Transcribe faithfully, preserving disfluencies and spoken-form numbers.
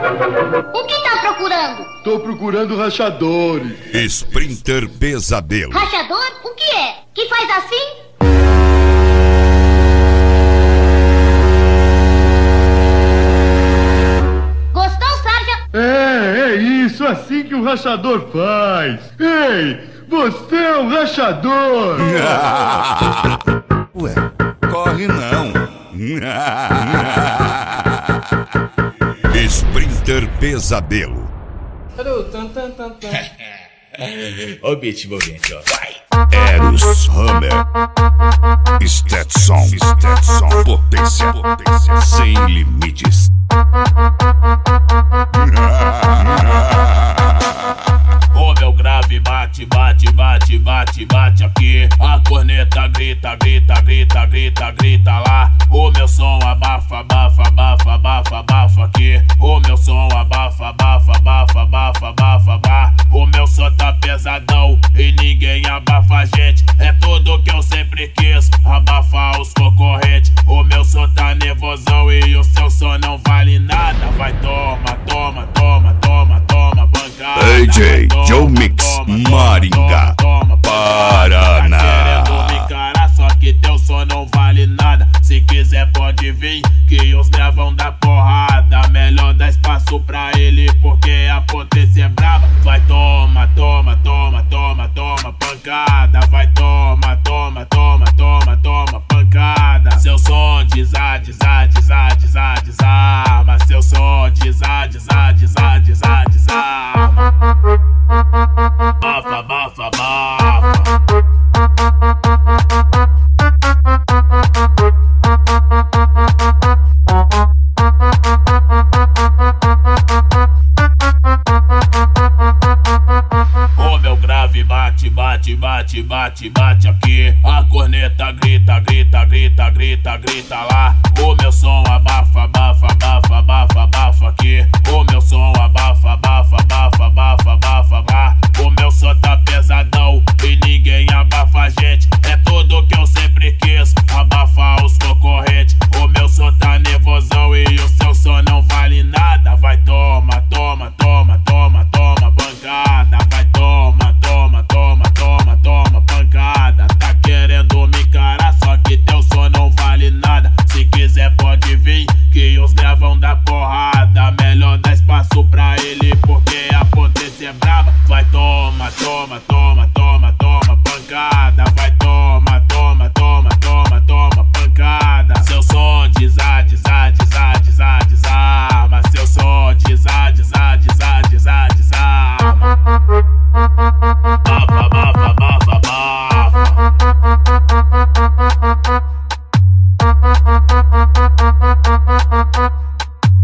O que tá procurando? Tô procurando rachadores. Sprinter Pesadelo. Rachador? O que é? Que faz assim? Gostou, Sarja? É, é isso, assim que o rachador faz. Ei, você é um rachador. Ué, corre não. Sprinter Pesadelo. Ó o beat envolvente, ó. Vai! Eros Hammer. Stetson. Stetson. Potência. Potência. Sem limites. O meu grave bate, bate, bate, bate, bate aqui. A corneta grita, grita, grita, grita, grita lá. O meu som abafa, abafa, abafa, abafa, abafa aqui. O meu som abafa, abafa, abafa, abafa, abafa, abafa. O meu som tá pesadão e ninguém abafa a gente. É tudo que eu sempre quis, abafar os concorrentes. O meu som tá nervosão e o seu som não vale nada. Vai, toma, toma, toma, toma, toma, bancada. D J Toma, Joe Mix, toma, Maringá, toma, toma, Paraná. Tá querendo me encarar, só que teu som não vale nada. Se quiser pode vir, que os gravão da porrada. Melhor dar espaço pra ele, porque a potência é braba. Vai, toma, toma, toma, toma, toma, pancada. Vai, toma, toma, toma, toma, toma, pancada. Seu som desar, desar, desar, desar, desarma. Seu som desar, desar, desar, desar, desarma. Bafa, bafa, bafa. O meu grave bate, bate, bate, bate, bate aqui. A corneta grita, grita, grita, grita, grita lá. O meu som abafa, abafa, abafa, abafa, abafa aqui. O meu som abafa, abafa, abafa, abafa, abafa, abafa. O meu som tá pesadão e ninguém abafa a gente. É tudo que eu sempre quis, abafar os concorrentes. O meu som tá nervosão e o seu som não vale nada. Vai, toma, toma, toma, toma, toma, bancada. Vai, toma, toma, toma, toma, toma, pancada. Tá querendo me encarar, só que teu som não vale nada. Se quiser pode vir, que os gravão da porrada. Melhor dar espaço pra ele, porque a potência é braba. Vai, toma, toma, toma, toma, toma, pancada. Vai, toma, toma, toma, toma, toma, pancada. Seu som desar, desar, desar, desar, desarma. Seu som desar, desar, desar, desar, desarma. Bafa, bafa, bafa, bafa.